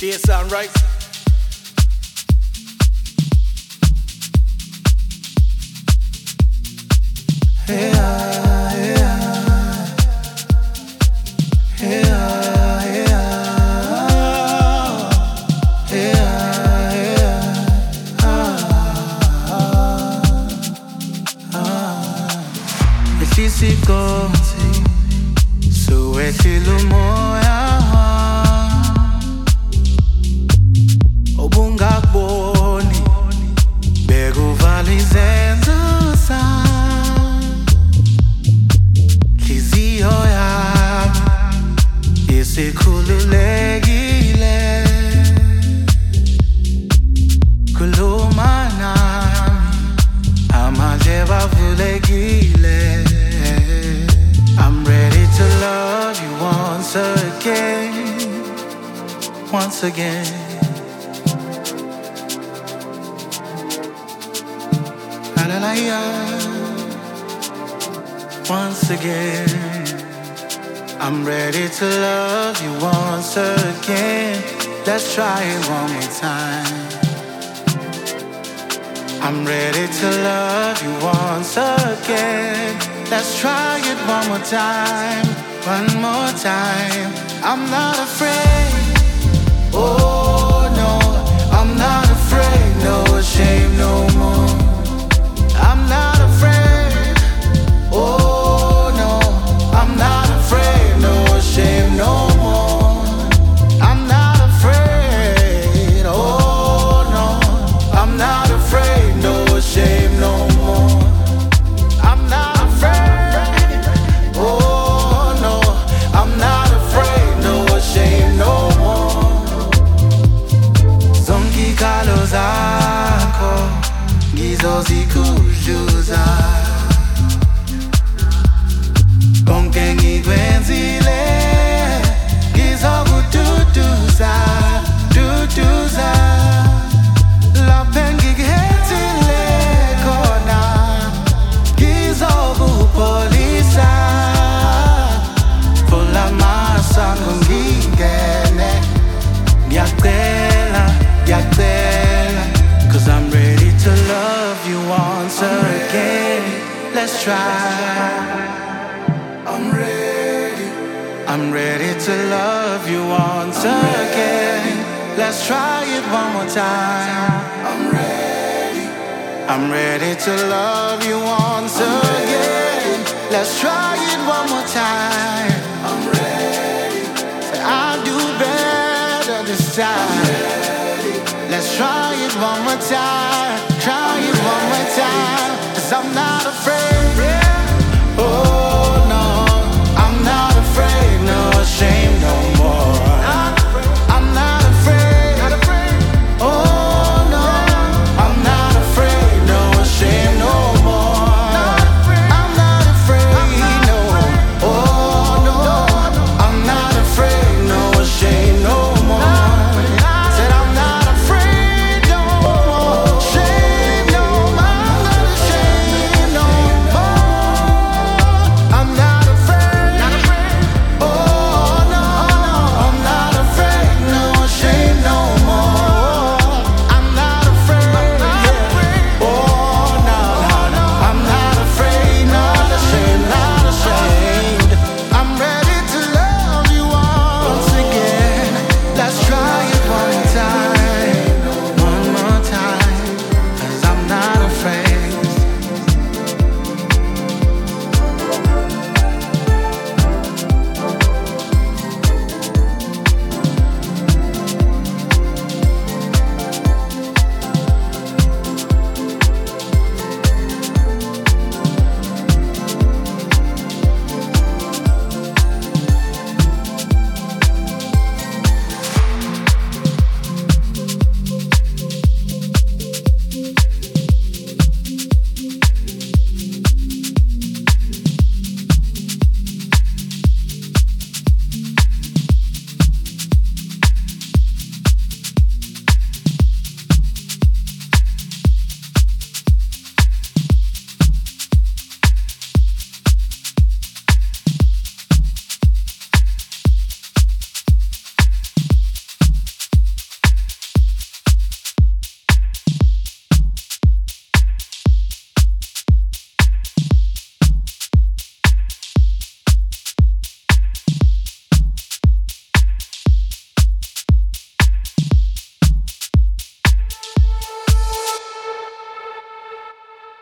sound right. Hey, hey, hey, hey, Ehlisikonzi suwehlile umoya obungakuboni bekuvala izenzo zami Hliziyo yami isikhululekile Khuluma nami amadlebe avulekile I'm ready to love you once again Hallelujah. Once again I'm ready to love you once again. Let's try it one more time. I'm ready to love you once again. Let's try it one more time. One more time. I'm not afraid. Oh no, I'm not afraid. No shame no more. I'm not afraid. Oh no, I'm not afraid. No shame no more. I'm not afraid. Oh no, I'm not afraid. No shame no more. I'm not afraid. Oh no, I'm not afraid. No shame no more. Zonke ikhalo zakho ngizozikhudluza konke ngikwenzile ngizokududuza duduza lapho engikuhethile khona ngizokupholisa vula masango ngingene ngiyacela Cause I'm ready to love you once again. Let's try. I'm ready to love you once again. Let's try it one more time. I'm ready to love you once again. Let's try it one more time. Say I'll do better this time. Let's try it one more time.